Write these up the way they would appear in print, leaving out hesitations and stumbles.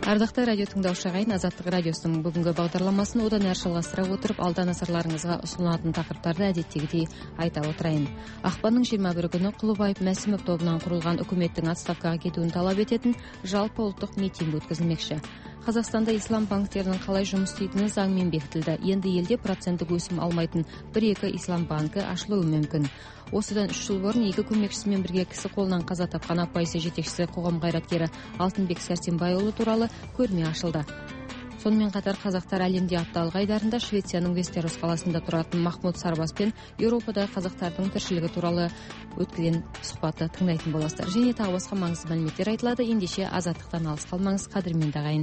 Ардақты радио тыңдаушы ағайын, Азаттық радиосының бүгінгі бағдарламасын одан әрі жалғастыра отырып, алда назарларыңызға ұсынылатын тақырыптарды әдеттегідей айта отырайын. Ақпанның 21 күні Құлыбаев Мәсімов тобынан құрылған үкіметтің отставкаға кетуін талап ететін жалпы ұлттық митинг өткізілмекші. Қазақстанда ислам банктерінің қалай жұмыс істейтіні заңмен бекітілді. Енді елде проценттік өсім алмайтын 1-2 ислам банкі ашылуы мүмкін. Осыдан 3 жыл бұрын екі көмекшісімен бірге кісі қолынан қаза тапқан апайсы жетекшісі қоғам қайраткері Алтынбек Сәрсенбайұлы туралы көрме ашылды. Сонымен қатар қазақтар әлемде атты алғайдарында Швецияның Вестерос қаласында тұратын Махмуд Сарбаспен Еуропадағы қазақтардың тіршілігі туралы өткізген сұхбатты тыңдайтын боласыздар. Және тағы басқа маңызды мәліметтер айтылады. Ендеше Азаттықтан алыс қалмаңыз, қадірменді ағайын.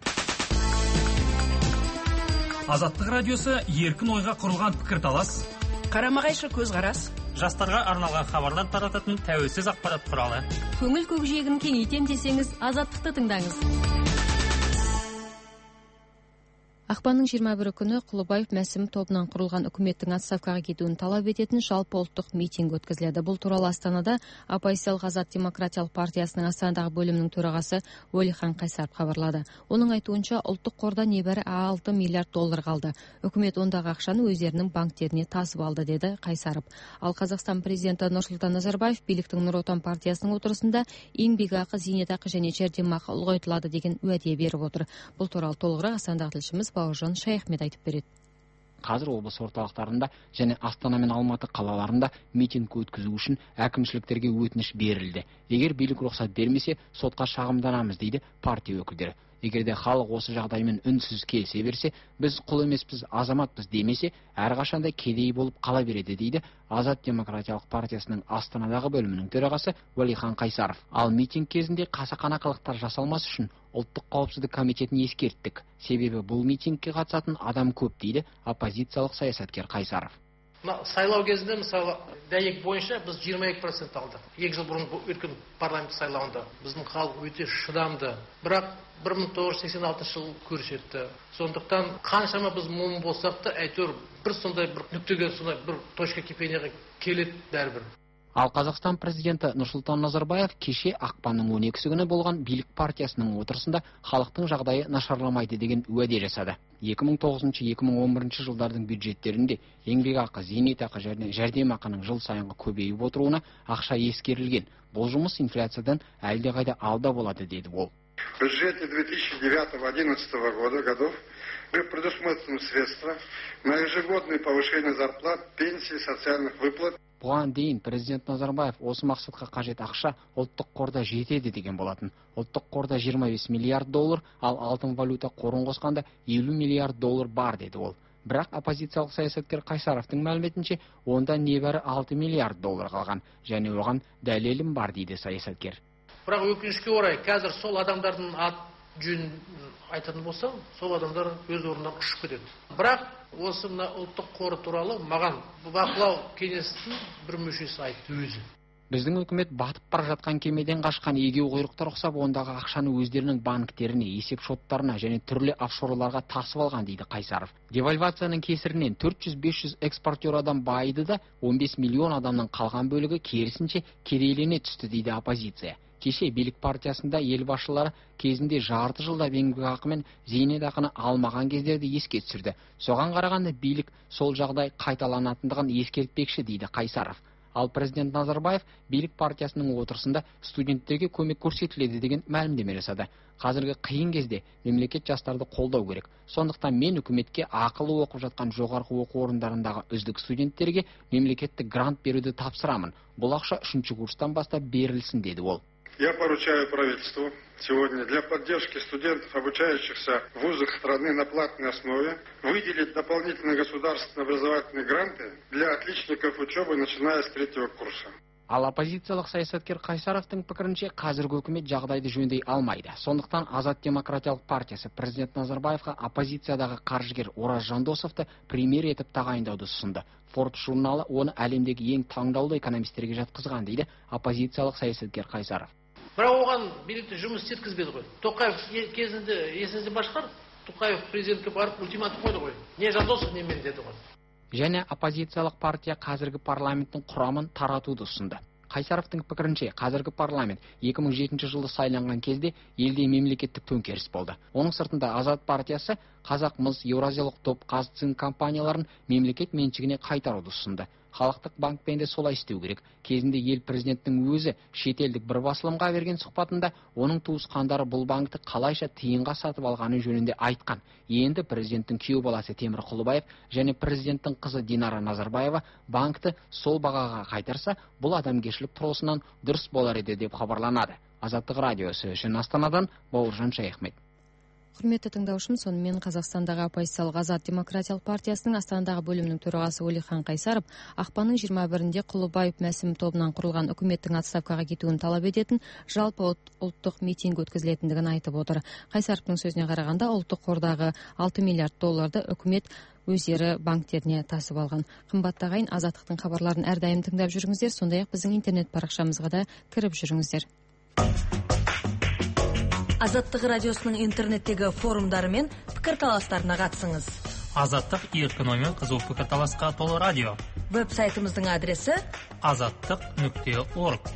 Азаттық радиосы еркін ойға құрылған пікірталас, қарама-қайшы көзқарас, жастарға арналған хабарлар тарататын тәуелсіз ақпарат құралы. Көңіл көкжиегін кеңейтем десеңіз, Азаттықты тыңдаңыз. Ақпанның 21 күні Құлыбаев Мәсімов тобынан құрылған үкіметтің отставкаға кетуін талап ететін жалпы ұлттық митинг өткізіледі. Бұл туралы Астанада Оппозициялық Азат демократиялық партиясының Астанадағы бөлімінің төрағасы Уәлихан Қайсаров хабарлады. Оның айтуынша, ұлттық қорда небәрі 6 миллиард доллар қалды. Үкімет ондағы ақшаны өздерінің банктеріне тасып алды, деді Қайсаров. Ал Қазақстан президенті Нұрсұлтан Назарбаев биліктің Нұр Отан партиясының отырысында еңбекақы, зейнетақы және жәрдемақы ұлғайтылады деген уәде беріп отыр. Бұл туралы толығырақ Астанадағы тілшіміз Бауыржан Шаяхмет айтып береді. Қазір облыс орталықтарында және Астана мен Алматы қалаларында митинг өткізу үшін әкімшіліктерге өтініш берілді. Егер билік рұқсат бермесе, сотқа шағымданамыз, дейді партия өкілдері. Егерде халық осы жағдаймен үнсіз келсе берсе, біз құл емеспіз, азаматпыз демесе, әрқашанда кедей болып қала береді, дейді Азат демократиялық партиясының Астанадағы бөлімінің төрағасы Уәлихан Қайсаров. Ал митинг кезінде қасақана қылықтар жасалмас үшін ұлттық қауіпсіздік комитетін ескерттік. Себебі бұл митингке қатысатын адам көп, дейді оппозициялық саясаткер Қайсаров. Сайлау кезінде, мысалы, дәйек бойынша біз 22% алдық. 2 жыл бұрын өткен парламент сайлауында біздің халық өте шыдамды. Бірақ 1986 жыл көрсетті. Сондықтан қаншама біз мұң болсақ та, әйтеуір бір сондай бір нүктеге, сондай бір точка кипениеге келеді бәрібір. Ал Қазақстан президенті Нұрсұлтан Назарбаев кеше ақпанның 12 күні болған билік партиясының отырысында халықтың жағдайы нашарламайды деген уәде жасады. 2009-2011 жылдардың бюджеттерінде еңбекақы, зейнетақы және жәрдемақының жыл сайынғы көбейіп отыруына ақша ескерілген. Бұл жұмыс инфляциядан әлдеқайда алда болады, деді ол. В бюджете 2009-2011 годов предусмотрены средства на ежегодное повышение зарплат, пенсий, социальных выплат. Бұған дейін президент Назарбаев осы мақсатқа қажет ақша ұлттық қорда жетеді деген болатын. Ұлттық қорда 25 миллиард доллар, ал алтын валюта қорын қосқанда 50 миллиард доллар бар, деді ол. Бірақ оппозициялық саясаткер Қайсаровтың мәліметінше, онда небәрі 6 миллиард доллар қалған, және оған дәлелім бар, дейді саясаткер. Бірақ өкінішке орай, қазір сол адамдардың ат жөнін айтатын болсам, сол адамдар өз орнынан ұшып кетеді. Бірақ осы ұлттық қоры туралы маған бақылау кеңесінің бір мүшесі айтты өзі. Біздің үкімет батып бара жатқан кемеден қашқан егеу құйрықтар ұқсап, ондағы ақшаны өздерінің банктеріне, есеп шоттарына және түрлі офшорларға тасып алған, дейді Қайсаров. Девальвацияның кесірінен 400-500 экспортер адам байыды да, 15 миллион адамның қалған бөлігі керісінше кедейлене түсті, дейді оппозиция. Кеше билік партиясында ел басшылары кезінде жарты жылда еңбекақы мен зейнетақыны алмаған кездерді еске түсірді. Соған қарағанда билік сол жағдай қайталанатындығын ескертпекші, дейді Қайсаров. Ал президент Назарбаев билік партиясының отырысында студенттерге көмек көрсетіледі деген мәлімдеме жасады. Қазіргі қиын кезде мемлекет жастарды қолдау керек. Сондықтан мен үкіметке ақылы оқып жатқан жоғарғы оқу орындарындағы үздік студенттерге мемлекеттік грант беруді тапсырамын. Бұл ақша 3-ші курстан бастап берілсін, деді ол. Я поручаю правительству сегодня для поддержки студентов, обучающихся в вузах страны на платной основе, выделить дополнительные государственные образовательные гранты для отличников учебы, начиная с 3-го курса. Ал оппозициялық саясаткер Қайсаровтың пікірінше, қазіргі үкімет жағдайды жөндей алмайды. Сондықтан Азат демократиялық партиясы президент Назарбаевқа оппозициядағы қаржыгер Ораз Жандосовты премьер етіп тағайындауды ұсынды. Форд журналы оны әлемдегі ең таңдаулы экономистерге жатқызған, дейді оппозициялық саясаткер Қайсаров. Бірақ оған билікті жұмыс істеткізбеді ғой. Тоқаев кезінде есіңізде бар шығар, Тоқаев президентке барып ультиматум қойды ғой. Не Жандосов, не мен, деді ғой. Және оппозициялық партия қазіргі парламенттің құрамын таратуды ұсынды. Қайсаровтың пікірінше, қазіргі парламент 2007 жылы сайланған кезде елде мемлекеттік төңкеріс болды. Оның сыртында Азат партиясы Қазақмыс, Еуразиялық топ, Қазцинк компанияларын мемлекет меншігіне қайтаруды ұсынды. Халықтық банкпен де солай істеу керек. Кезінде ел президенттің өзі шетелдік бір басылымға берген сұхбатында оның туысқандары бұл банкті қалайша тиынға сатып алғаны жөнінде айтқан. Енді президенттің күйеу баласы Темір Құлыбаев және президенттің қызы Динара Назарбаева банкті сол бағаға қайтарса, бұл адамгершілік тұрғысынан дұрыс болар еді деп хабарланады. Азаттық радиосы үшін Астанадан Бауыржан Шаяхмет. Құрметті тыңдаушым, сонымен Қазақстандағы оппозициялық Азат демократиялық партиясының Астанадағы бөлімінің төрағасы Уәлихан Қайсаров ақпанның 21-інде Құлыбаев Мәсім тобынан құрылған үкіметтің отставкаға кетуін талап ететін жалпы ұлттық митинг өткізілетіндігін айтып отыр. Қайсаровтың сөзіне қарағанда, ұлттық қордағы 6 миллиард долларды үкімет өздері банктеріне тасып алған. Қымбатты ағайын, Азаттықтың хабарларын әрдайым тыңдап жүріңіздер, сондай-ақ біздің интернет парақшамызға да кіріп жүріңіздер. Азаттық радиосының интернеттегі форумдары мен пікірталастарына қатысыңыз. Азаттық еркін оймен қызу пікірталасқа толы радио. Веб-сайтымыздың адресі azаттық.org.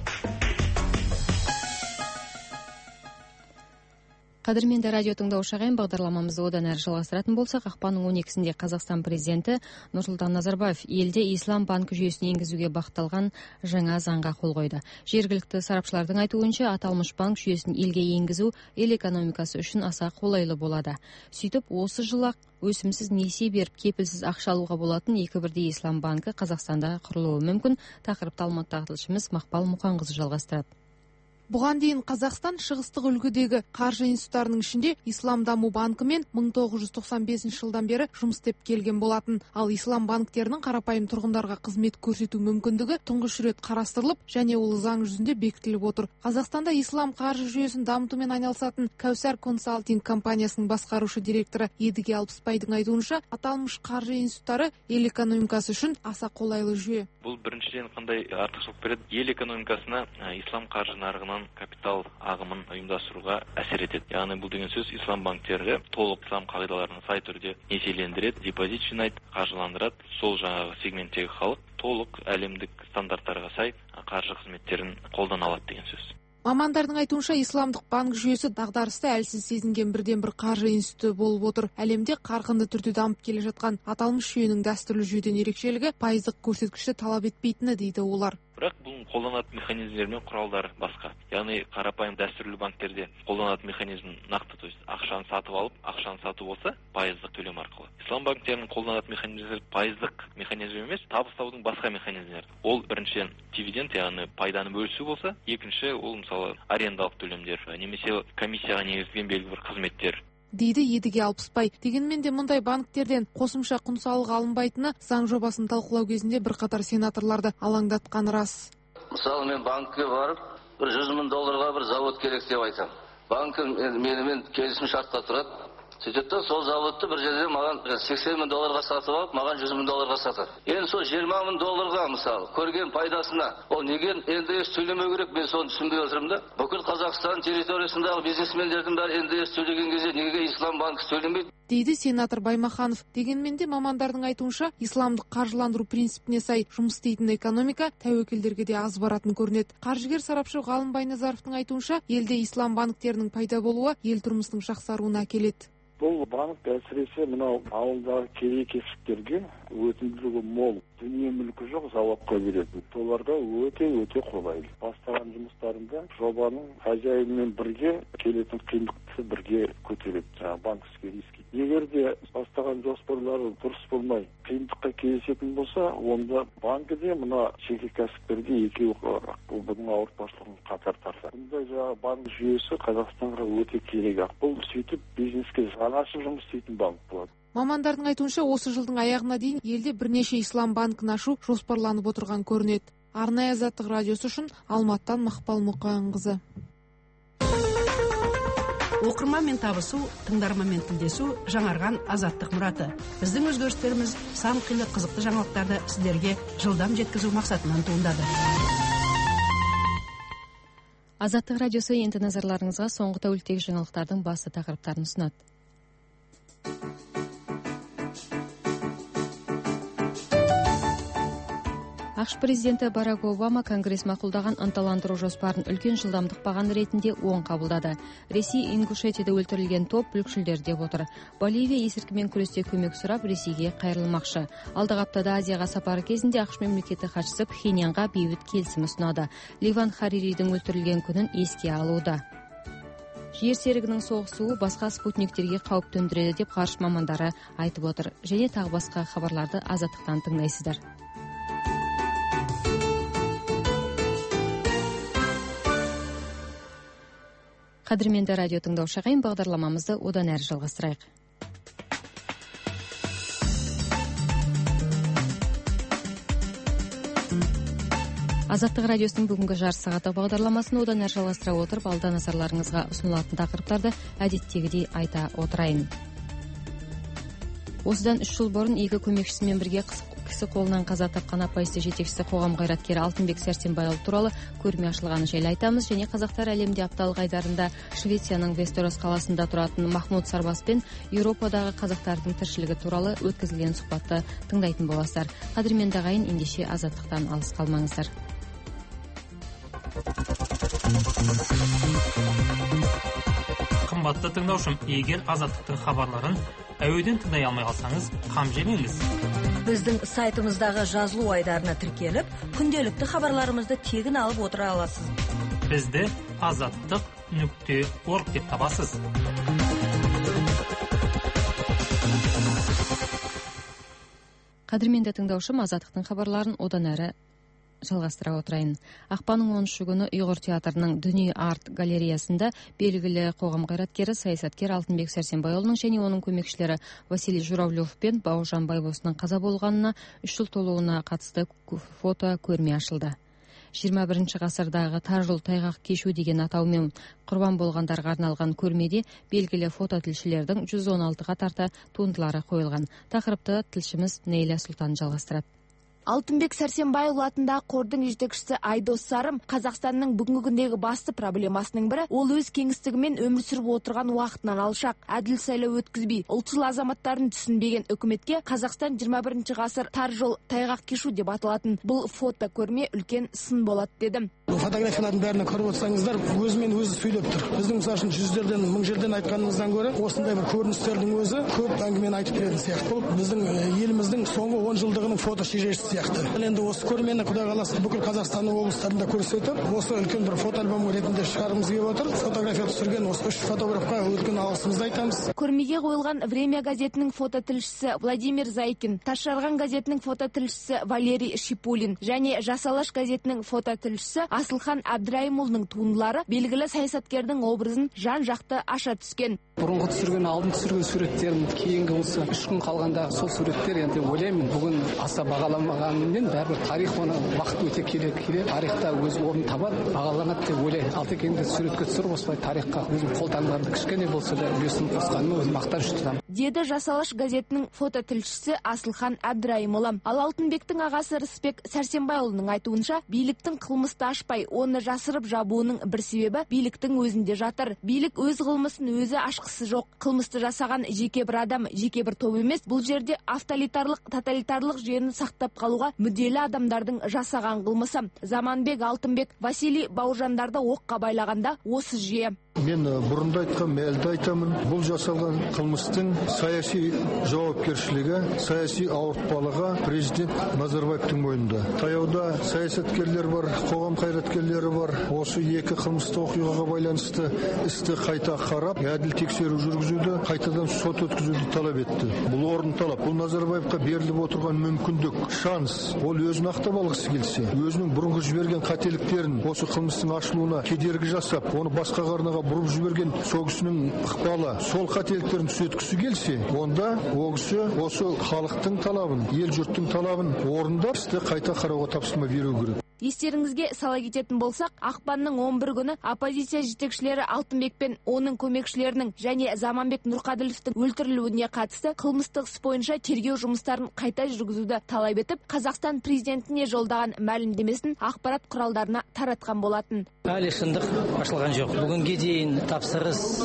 Қадірменді радио тыңдаушы ағайын, бағдарламамызды одан әрі жалғастыратын болсақ, ақпанның 12-сінде Қазақстан президенті Нұрсұлтан Назарбаев елде ислам банкі жүйесін енгізуге бағытталған жаңа заңға қол қойды. Жергілікті сарапшылардың айтуынша, аталмыш банк жүйесін елге енгізу ел экономикасы үшін аса қолайлы болады. Сөйтіп, осы жылы өсімсіз несие беріп кепілсіз ақша алуға болатын екі бірдей ислам банкі Қазақстанда құрылуы мүмкін. Тақырыпты Алматыдағы тілшіміз Мақпал Мұқанқызы жалғастырады. Бұған дейін Қазақстан шығыстық үлгідегі қаржы институттарының ішінде Ислам даму банкімен 1995 жылдан бері жұмыс істеп келген болатын. Ал ислам банктерінің қарапайым тұрғындарға қызмет көрсету мүмкіндігі тұңғыш рет қарастырылып, және ол заң жүзінде бекітіліп отыр. Қазақстанда ислам қаржы жүйесін дамытумен айналысатын Кәусар консалтинг компаниясының басқарушы директоры Едіге Алпысбайдың айтуынша, аталмыш қаржы институттары ел экономикасы үшін аса қолайлы жүйе. Бұл біріншіден қандай артықшылық береді? Ел экономикасына ислам қаржы нарығынан капитал ағымын ұйымдастыруға әсер етеді. Яғни бұл деген сөз, ислам банктері толық ислам қағидаларына сай түрде несиелендіреді, депозит жинайды, қаржыландырады. Сол жаңағы сегменттегі халық толық әлемдік стандарттарға сай қаржы қызметтерін қолдана алады деген сөз. Мамандардың айтуынша, исламдық банк жүйесі дағдарысты әлсіз сезінген бірден бір қаржы институты болып отыр. Әлемде қарқынды түрде дамып келе жатқан аталмыш жүйенің дәстүрлі жүйеден ерекшелігі пайыздық көрсеткішті талап етпейтіні дейді олар. Бірақ бұл қолданатын механизмдер мен құралдар басқа. Яғни қарапайым дәстүрлі банктерде қолданатын механизм нақты, то есть ақшаны сатып алып, ақшаны сату болса, пайыздық төлем арқылы. Ислам банктерінің қолданатын механизмдер пайыздық механизм емес, табыстаудың басқа механизмдері. Ол біріншіден дивиденд, яғни пайданы бөлісу болса, екінші ол мысалы арендалық төлемдер, немесе комиссияға негізделген белгілі бір қызметтер. Дейді Едіге Алпысбай. Дегенмен де мұндай банктерден қосымша құн салығы алынбайтыны заң жобасын талқылау кезінде бірқатар сенаторларды алаңдатқан рас. Мысалы, мен банкке барып, бір 100 мың долларға бір завод керек деп айтам. Банк менімен келісім шартқа тұрады. Сөйтеді, сол заводты бір жерде маған 80 мың долларға сатып алып, маған 100 мың долларға сатады. Енді сол 20 мың долларға мысалы көрген пайдасына ол неге НДС төлемеу керек, мен соны түсінбей отырмын да. Бүкіл Қазақстан территориясындағы бизнесмендердің бәрі НДС төлеген кезде неге ислам банкі төлемейді? Дейді сенатор Баймаханов. Дегенмен де мамандардың айтуынша, исламдық қаржыландыру принципіне сай жұмыс істейтін экономика тәуекелдерге де аз баратын көрінеді. Қаржыгер сарапшы Ғалым Байназаровтың айтуынша, елде ислам банктерінің пайда болуы ел тұрмысының жақсаруына әкеледі. Бұл банк әсіресе мынау ауылдағы кедей-кепшіктерге өтімділігі мол, дүние мүлкі жоқ залогқа береді. Оларға өте қолайлы. Бастаған жұмыстарында жобаның хозяинмен бірге келетін қиындықты бірге көтереді, банковский риски. Егер де бастаған жоспарлары дұрыс болмай, қиындыққа кездесетін болса, онда банкіде мына жеке кәсіпкерге екеуі бұның ауыртпашылығын қатар тартады. Бұндай банк жүйесі Қазақстанға өте керек. Бұл сөйтіп бизнеске жаңаша жұмыс істейтін банк болады. Мамандардың айтуынша, осы жылдың аяғына дейін елде бірнеше ислам банкін ашу жоспарланып отырған көрінеді. Арнайы Азаттық радиосы үшін Алматыдан Мақпал Мұқанқызы. Оқырманмен табысу, тыңдарманмен тілдесу жаңарған азаттық мұраты. Біздің өзгерістеріміз сан қилы қызықты жаңалықтарды сіздерге жылдам жеткізу мақсатынан туындады. Азаттық радиосы енді назарларыңызға соңғы тәуліктегі жаңалықтардың басты тақырыптарын ұсынады. ақш президенті Барак Обама Конгресс мақұлдаған ынталандыру жоспарын үлкен жылдамдық бағаны ретінде оң қабылдады. Ресей Ингушетияда өлтірілген топ бүлікшілдер деп отыр. Боливия есірткімен күресте көмек сұрап Ресейге қайырылмақшы. Алдағы аптада Азияға сапары кезінде ақш мемлекеті хатшысы Пхеньянға бейбіт келісім ұсынады. Ливан Хариридің өлтірілген күнін еске алуда. Жер серігінің соғысуы басқа спутниктерге қауіп төндіреді деп ғарыш мамандары айтып отыр. Және тағы басқа хабарларды Азаттықтан тыңдайсыздар. Қадірменді радио тыңдаушы ағайын, бағдарламамызды одан әрі жалғастырайық. Азаттық радиосының бүгінгі жарты сағаттық бағдарламасын одан әрі жалғастыра отырып, алда назарларыңызға ұсынылатын тақырыптарды әдеттегідей айта отырайын. Осыдан 3 жыл бұрын екі көмекшісімен бірге кісі қолынан қаза тапқан апаисті жетекшісі қоғам қайраткері Алтынбек Сәрсенбайұлы туралы көрме ашылғаны жайлы айтамыз. Және қазақтар әлемде апталық айдарында Швецияның Вестерос қаласында тұратын Махмуд Сарбас пен Еуропадағы қазақтардың тіршілігі туралы өткізілген сұхбатты тыңдайтын боласыздар. Қадірменді ағайын, ендеше азаттықтан алыс қалмаңыздар. Қымбатты тыңдаушым, егер азаттықтың хабарларын әуеден тыңдай алмай қалсаңыз, қам жемеңіз. Біздің сайтымыздағы жазылу айдарына тіркеліп, күнделікті хабарларымызды тегін алып отыра аласыз. Бізді azаттық.org деп табасыз. Қадірменді тыңдаушым, азаттықтың хабарларын одан әрі жалғастыра отырайын. Ақпанның 10 күні Ұйғыр театрының Дүние арт галереясында белгілі қоғам қайраткері саясаткер Алтынбек Сәрсенбайұлының және оның көмекшілері Василий Журавлев пен Бауыржан Байбосының қаза болғанына 3 жыл толуына қатысты фото көрме ашылды. 21 ғасырдағы тар жол тайғақ кешу деген атаумен құрбан болғандарға арналған көрмеде белгілі фототілшілердің 116-ға тарта туындылары қойылған. Тақырыпты тілшіміз Нейля Сұлтан жалғастырады. Алтынбек Сәрсенбайұлы атындағы қордың жетекшісі Айдос Сарым Қазақстанның бүгінгі күндегі басты проблемасының бірі ол өз кеңістігімен өмір сүріп отырған уақытынан алшақ, әділ сайлау өткізбей, ұлтшыл азаматтарын түсінбеген үкіметке Қазақстан 21 ғасыр тар жол тайғақ кешу деп аталатын бұл фото көрме үлкен сын болады дедім. Фотографиялардың бәріне көріп отырсаңыздар, өзімен өзі сөйлеп тұр. Біздің мысалы үшін 100-ден, 1000 жерден айтқанымыздан гөрі осындай бір көріністердің өзі көп әңгімені айтып беретін сияқты. Бұл біздің еліміздің соңғы 10 жылдығының фото шежіресі сияқты. Енді осы көрмені Құдай қаласа бүкіл Қазақстанның облыстарында көрсетіп, осы үлкен бір фотоальбом ретінде шығарғымыз келіп отыр. Фотография түсірген осы 3 фотографқа үлкен алғысымызды айтамыз. Көрмеге қойылған Время газетінің фототілшісі Владимир Зайкин, Тасжарған газетінің фототілшісі Валерий Шипулин және Жас Алаш газетінің фототілшісі Асылхан Әбдірайымұлының туындылары белгілі саясаткердің образын жан-жақты аша түскен. Бұрынғы түсірген, алдын түсірген суреттерім, кейінгі осы 3 күн қалғанда сол суреттер енді ойлаймын бүгін аса бағаламағанымен бәрібір тарих оны уақыт өте келе тарихта өз орнын табады, бағаланады деп ойлаймын. Алтекеңді суретке түсіріп осылай тарихқа өзім қолтаңбамды кішкене болса да үлесін қосқаныма өзім мақтаныш тұтамын. Деді Жас Алаш газетінің фототілшісі Асылхан Әбдірайымұлы. Ал Алтынбектің ағасы Рысбек Сәрсенбайұлының айтуынша, биліктің қылмысты ашпай, оны жасырып жабуының бір себебі биліктің өзінде жатыр. Билік өз қылмысын өзі ашқысы жоқ. Қылмысты жасаған жеке бір адам, жеке бір топ емес, бұл жерде тоталитарлық жүйені сақтап қалуға мүдделі адамдардың жасаған қылмысы. Заманбек, Алтынбек, Василий Бауыржандарды оққа байлағанда осы жүйе. Мен бұрында айтқан, әлде айтамын, бұл жасалған қылмыстың саяси жауапкершілігі, саяси ауыртпалығы президент Назарбаевтың мойнында. Таяуда саясаткерлер бар, қоғам қайраткерлері бар. Осы екі қылмысты оқиғаға байланысты істі қайта қарап, әділ тексеру жүргізуді, қайтадан сот өткізуді талап етті. Бұл орын талап. Бұл Назарбаевқа беріліп отырған мүмкіндік, шанс. Ол өзін ақтап алғысы келсе, өзінің бұрынғы жіберген қателіктерін осы қылмыстың ашылуына кедергі жасап, оны басқа арнаға бұрып жіберген сол кісінің ықпалы, сол қателіктерін түзеткісі келсе, онда ол кісі осы халықтың талабын, ел жұрттың талабын орындап, істі қайта қарауға тапсырма беру керек. Естеріңізге сала кететін болсақ, ақпанның 11 күні оппозиция жетекшілері Алтынбек пен оның көмекшілерінің және Заманбек Нұрқаділовтің өлтірілуіне қатысты қылмыстық іс бойынша тергеу жұмыстарын қайта жүргізуді талап етіп, Қазақстан президентіне жолдаған мәлімдемесін ақпарат құралдарына таратқан болатын. Әлі шындық ашылған жоқ. Бүгінге дейін дейін тапсырыс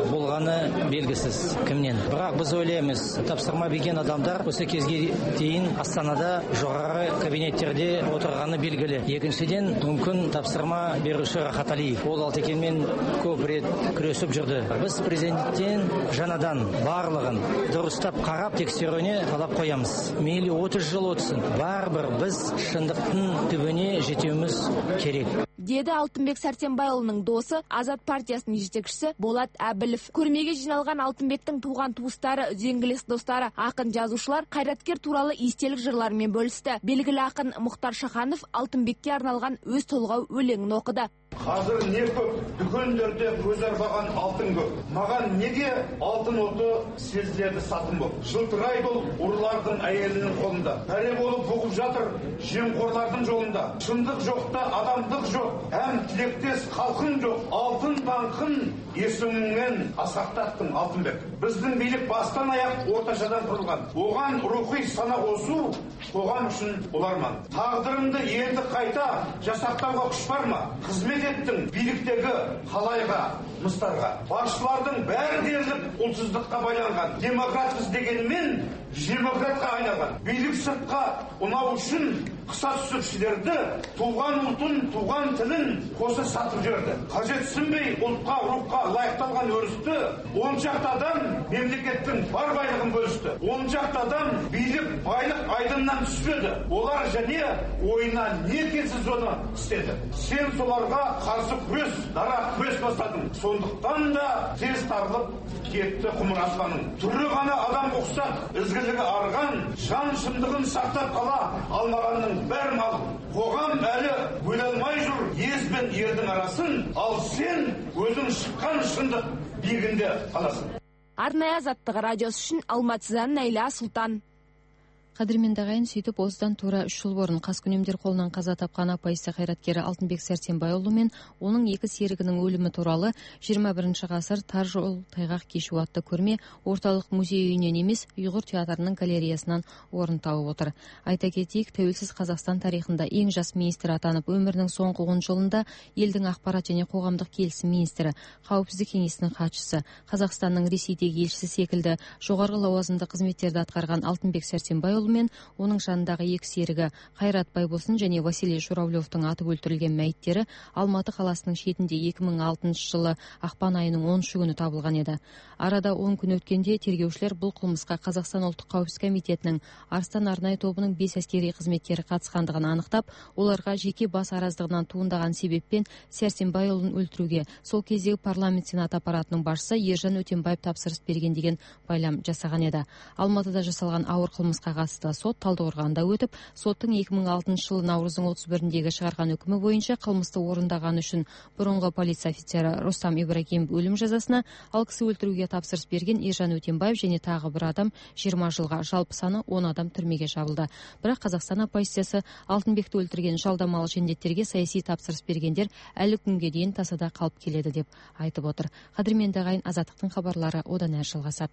болғаны белгісіз кімнен. Бірақ біз ойлаймыз, тапсырма берген адамдар осы кезге дейін Астанада жоғары кабинеттерде отырғаны белгілі. Екіншіден, мүмкін тапсырма беруші Рахат Алиев. Ол Алтекенмен көп рет күресіп жүрді. Біз президенттен жаңадан барлығын дұрыстап қарап тексеруіне талап қоямыз. Мейлі 30 жыл өтсін, барыбір біз шындықтың түбіне жетуіміз керек. Деді Алтынбек Сәрсенбайұлының досы, Азат партиясының жетекшісі Болат Әбілов. Көрмеге жиналған Алтынбектің туған туыстары, үзеңгілес достары, ақын жазушылар қайраткер туралы естелік жырларымен бөлісті. Белгілі ақын Мұхтар Шаханов Алтынбекке арналған өз толғау өлеңін оқыды. Қазір не көп, дүкендерде көз арбаған алтын көп. Маған неге алтын оты сезіледі сатым болып. Жылтырайды ол ұрылардың әйелінің қолында. Пәре болып бұғып жатыр жемқорлардың жолында. Шындық жоқта адамдық жоқ, әм тілектес халқын жоқ. Алтын банқын есіміңнен асқақтаттың Алтынбек. Біздің билік бастан аяқ орташадан құрылған. Оған рухи сана қосу қоғам үшін ұларман. Тағдырымды енді қайта жасақтауға күш бар ма? Қызмет еттің биліктегі қалайға, мұстарға. Басшылардың бәрі дерлік ұлтсыздыққа байланған. Демократпыз дегенмен демократқа айналған. Билік сыртқа ұнау үшін қыса түсіпшілерді туған ұлтын, туған тілін қоса сатып жүрді. Қажетсінбей ұлтқа, рухқа лайықталған өрісті 10 шақты адам мемлекеттің бар байлығын бөлісті. 10 шақты адам билік байлық айдыннан түспеді. Олар және ойына не келсіз оны істеді. Сен соларға қарсы күрес, дара күрес бастадың. Сондықтан да тез тарылып кетті құмыр аспаның. Түрі ғана адам ұқсақ, ізгілігі арған, жан шындығын сақтап қала алмағанның бәрі мал. Қоғам әлі бөле алмай жүр ез бен ердің арасын, ал сен өзің шыққан шындық биігінде қаласың. Арнайы Азаттық радиосы үшін Алматыдан Найла Сұлтан. Қадірменді ағайын, сөйтіп осыдан тура 3 жыл бұрын Қаскүнемдер қолынан қаза тапқан оппозиция қайраткері Алтынбек Сәрсенбайұлы мен оның 2 серігінің өлімі туралы 21 ғасыр тар жол тайғақ кешу атты көрме орталық музей үйінен емес, Ұйғыр театрының галереясынан орын тауып отыр. Айта кетейік, тәуелсіз Қазақстан тарихында ең жас министр атанып, өмірінің соңғы 10 жылында елдің ақпарат және қоғамдық келісім министрі, қауіпсіздік кеңесінің хатшысы, Қазақстанның Ресейдегі елшісі секілді жоғарғы лауазымды қызметтерді атқарған Алтынбек Сәрсенбайұлы мен оның жанындағы 2 серігі Қайрат Байбосын және Василий Журавлевтың атып өлтірілген мәйіттері Алматы қаласының шетінде 2006 жылы ақпан айының 10 күні табылған еді. Арада 10 күн өткенде тергеушілер бұл қылмысқа Қазақстан ұлттық қауіпсіздік комитетінің Арыстан арнайы тобының 5 әскери қызметкері қатысқандығын анықтап, оларға жеке бас араздығынан туындаған себеппен Сәрсенбайұлын өлтіруге сол кездегі парламент сенат аппаратының басшысы Ержан Өтембаев тапсырыс берген деген байлам жасаған еді. Алматыда жасалған ауыр қылмысқа қатысты сот Талдықорғанда өтіп, соттың 2006 жылы наурыздың 31-дегі шығарған үкімі бойынша қылмысты орындаған үшін бұрынғы полиция офицері Рустам Ибрагимов өлім жазасына, ал кісі өлтіруге тапсырыс берген Ержан Өтембаев және тағы бір адам 20 жылға, жалпы саны 10 адам түрмеге жабылды. Бірақ Қазақстан оппозициясы Алтынбекті өлтірген жалдамалы жендеттерге саяси тапсырыс бергендер әлі күнге дейін тасада қалып келеді деп айтып отыр. Қадірменді ағайын, Азаттықтың хабарлары одан әрі жалғасады.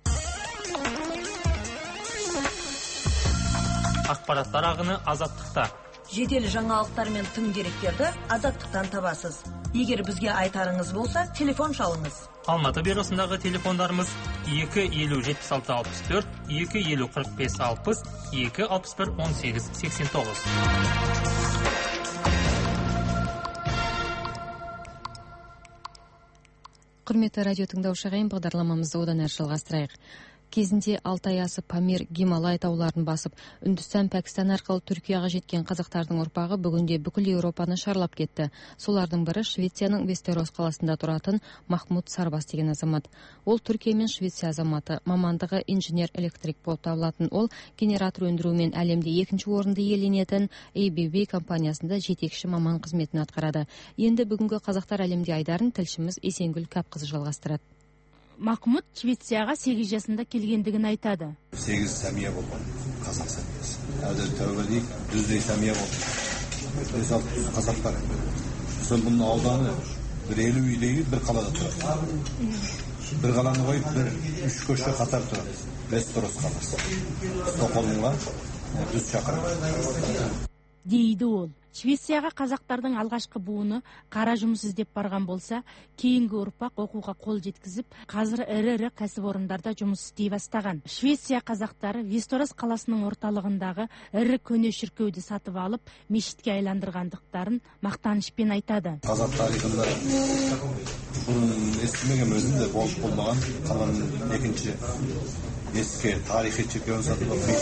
Ақпараттар ағыны Азаттықта. Жедел жаңалықтар мен тың деректерді Азаттықтан табасыз. Егер бізге айтарыңыз болса, телефон шалыңыз. Алматы бюросындағы телефондарымыз 250-76-64, 250-45-60, 261-18-89. Құрметті радио тыңдаушы ағайын, бағдарламамызды одан әрі жалғастырайық. Кезінде Алтай асып Памир, Гималай тауларын басып, Үндістан, Пәкістан арқылы Түркияға жеткен қазақтардың ұрпағы бүгінде бүкіл Еуропаны шарлап кетті. Солардың бірі Швецияның Вестерос қаласында тұратын Махмуд Сарбас деген азамат. Ол Түркия мен Швеция азаматы, мамандығы инженер-электрик болып табылатын. Ол генератор өндірумен әлемде 2-ші орынды иеленетін ABB компаниясында жетекші маман қызметін атқарады. Енді бүгінгі қазақтар әлемде айдарын тілшіміз Есенгүл Капқызы жалғастырады. Махмуд Швецияға 8 жасында келгендігін айтады. 8 сәмия болған, қазақ сәмиясы. Әділ тәуір дейік, дүздей сәмия болды. Қазақ бар. Сол бұның ауданы бір 50 үйдегі бір қалада тұрады. Бір қаланы қойып, бір 3 көше қатар тұрады. Вестерос қаласы. Стокгольмға 100 шақырым. Дейді ол. Швецияға қазақтардың алғашқы буыны қара жұмыс іздеп барған болса, кейінгі ұрпақ оқуға қол жеткізіп, қазір ірі кәсіпорындарда жұмыс істей бастаған. Швеция қазақтары Вестерос қаласының орталығындағы ірі көне шіркеуді сатып алып, мешітке айландырғандықтарын мақтанышпен айтады. Қазақ тарихында бұрын естімеген өзінде болып болмаған қаланың екінші ескі тарихи шіркеуін сатып алып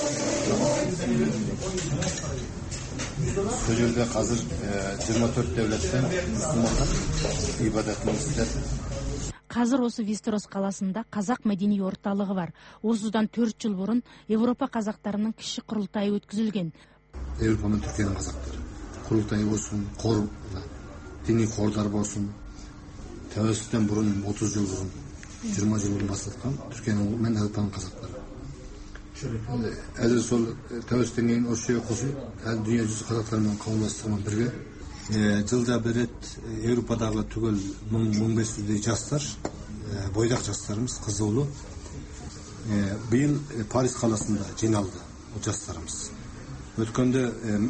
сол жерде қазір 24 дәулеттен мұсылмандар ибадатын істеп. Қазір осы Вестерос қаласында қазақ мәдени орталығы бар. Осыдан 4 жыл бұрын Европа қазақтарының кіші құрылтайы өткізілген. Европа мен Түркияның қазақтары құрылтай болсын, діни қордар болсын, тәуелсіздіктен бұрын 30 жыл бұрын, 20 жыл бұрын бастатқан Түркияның мен Европаның қазақтары. Әзір сол тәуелсіздіктен кейін осы жерге қосылып, әлі дүние жүзі қазақтармен қауымдастығымен бірге. Жылда бір рет Европадағы түгел 1500-дей жастар, бойдақ жастарымыз, қызылы, биыл Париж қаласында жиналды жастарымыз. Өткенде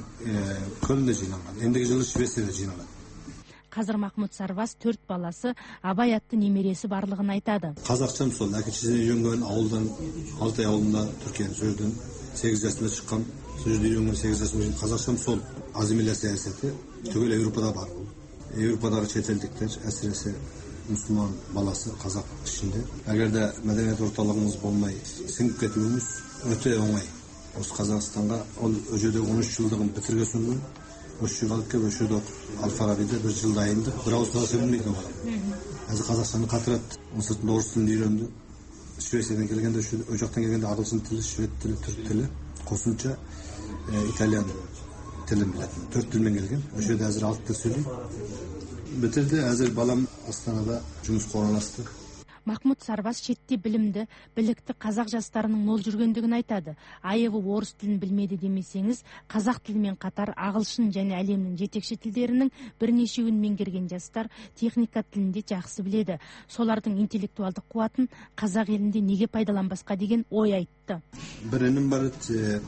Көлнде жиналған, ендігі жылы Швецияда жиналады. Қазір Махмұт Сарбас 4 баласы, Абай атты немересі барлығын айтады. Қазақшам сол, әке-шешесінен үйренген ауылдан, Алтай ауылында, Түркияның сол жерден 8 жасында шыққан, сол жерде үйренген 8 жасында қазақшам сол. Азимилля саясаты түгел Европада бар. Европадағы шетелдіктер, әсіресе мұсылман баласы қазақ ішінде. Әгер де мәдениет орталығымыз болмай, сіңіп кетуіміз өте оңай. Осы Қазақстанға ол өжеде 13 жылдығын бітірген соң, осы жылға алып келіп, осы жерде Ал-Фарабиде бір жыл дайындық, бір ауыз қазақша білмейтін балам. Әзір Қазақстанды қатырады, осы орыс тілін үйренді. Швециядан келгенде, о жақтан келгенде ағылшын тілі, швед тілі, түрік тілі, қосымша итальян тілін білетін. 4 тілмен келген. Осы жерде әзір 6 тіл сөйлейді. Бітірді, әзір балам Астанада жұмыс қорғанасты. Махмұт Сарбас шетте білімді, білікті қазақ жастарының мол жүргендігін айтады. Айыбы орыс тілін білмеді демесеңіз, қазақ тілімен қатар ағылшын және әлемнің жетекші тілдерінің бірнешеуін меңгерген жастар техника тілінде жақсы біледі. Солардың интеллектуалдық қуатын қазақ елінде неге пайдаланбасқа деген ой айтты. Бір інім бар еді,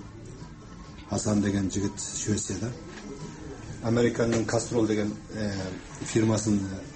Асан деген жігіт Швецияда. Американың Кастрол деген фирмасын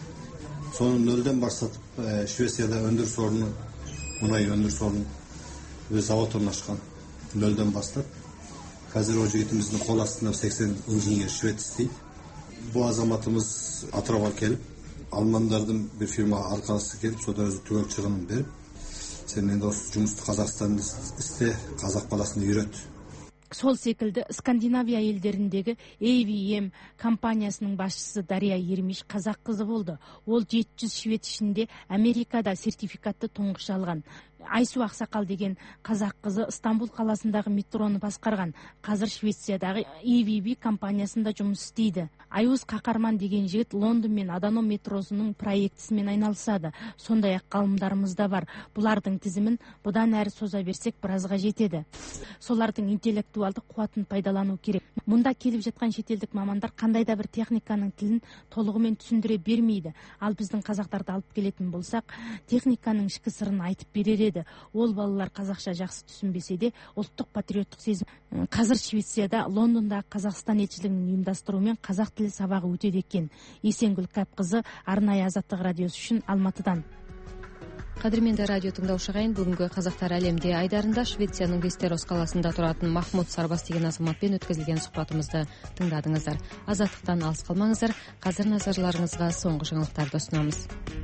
соны нөлден бастатып Швецияда өндіріс орны, мұнай өндіріс орны өз завод орнашқан нөлден бастап. Қазір о жігітіміздің қол астында 80 инженер швед істейді. Бұл азаматымыз Атырауға келіп, алмандардың бір фирмаға арқасы келіп, сода өзі түгел шығынын беріп, сен енді осы жұмысты Қазақстанда істе, қазақ баласını үйрет. Сол секілді Скандинавия елдеріндегі AVM компаниясының басшысы Дария Ермеш қазақ қызы болды. Ол 700 швед ішінде Америкада сертификатты тұңғыш алған. Айсу Ақсақал деген қазақ қызы Стамбул қаласындағы метроны басқарған. Қазір Швециядағы AVB компаниясында жұмыс істейді. Айуыз Қақарман деген жігіт Лондон мен Адано метросының проектісімен айналысады. Сондай-ақ ғалымдарымыз да бар. Бұлардың тізімін бұдан әрі соза берсек біразға жетеді. Солардың интеллектуалдық қуатын пайдалану керек. Мұнда келіп жатқан шетелдік мамандар қандай да бір техниканың тілін толығымен түсіндіре бермейді. Ал біздің қазақтарды алып келетін болсақ, техниканың ішкі сырын айтып берер еді. Ол балалар қазақша жақсы түсінбесе де, ұлттық патриоттық сезім. Қазір Швецияда, Лондонда Қазақстан елшілігінің ұйымдастыруымен қазақ тілі сабағы өтеді екен. Есенгүл Кәпқызы, арнайы Азаттық радиосы үшін Алматыдан. Қадірменді радио тыңдаушы ағайын, бүгінгі қазақтар әлемде айдарында Швецияның Вестерос қаласында тұратын Махмұт Сарбас деген азаматпен өткізілген сұхбатымызды тыңдадыңыздар. Азаттықтан алыс қалмаңыздар. Қазір назарларыңызға соңғы жаңалықтарды ұсынамыз.